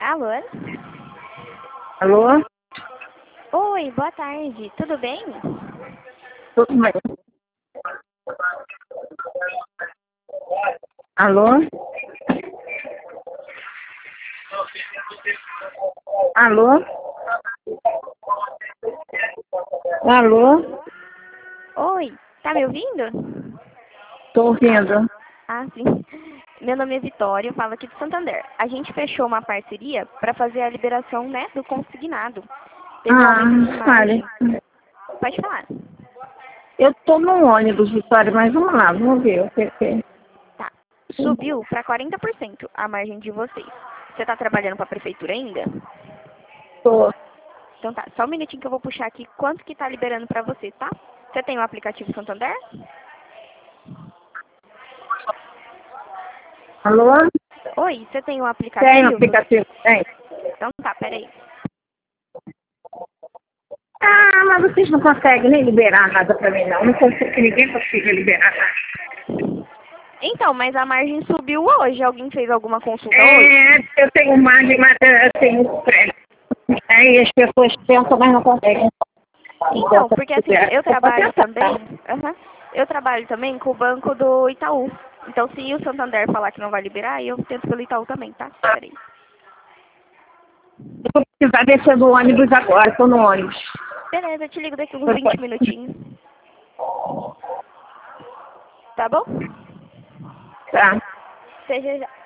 Alô? Alô? Oi, boa tarde. Tudo bem? Tudo bem? Alô? Alô? Alô? Oi, tá me ouvindo? Tô ouvindo. Ah, sim. Meu nome é Vitória, eu falo aqui de Santander. A gente fechou uma parceria para fazer a liberação, né, do consignado. Teve um aumento de Fale. margem. Pode falar. Eu tô no ônibus, Vitória, mas vamos lá, vamos ver o que é. Tá. Subiu para 40% a margem de vocês. Você tá trabalhando para a prefeitura ainda? Tô. Então tá, só um minutinho que eu vou puxar aqui quanto que tá liberando para você, tá? Você tem o aplicativo Santander? Alô? Oi, você tem o Tem aplicativo? aplicativo? Tem. Então tá, peraí. Mas vocês não conseguem nem liberar nada pra mim, não. Não consigo que ninguém consiga liberar nada. Então, mas a margem subiu hoje. Alguém fez alguma consulta hoje? Eu tenho margem, mas eu tenho crédito. E as pessoas pensam, mas não conseguem. Então, porque assim, eu trabalho também, eu trabalho também com o banco do Itaú. Então, se o Santander falar que não vai liberar, eu tento pelo Itaú também, tá? Peraí. Eu vou precisar descer do ônibus agora, tô no ônibus. Beleza, eu te ligo daqui uns 20 minutinhos. Tá bom? Tá. Seja já.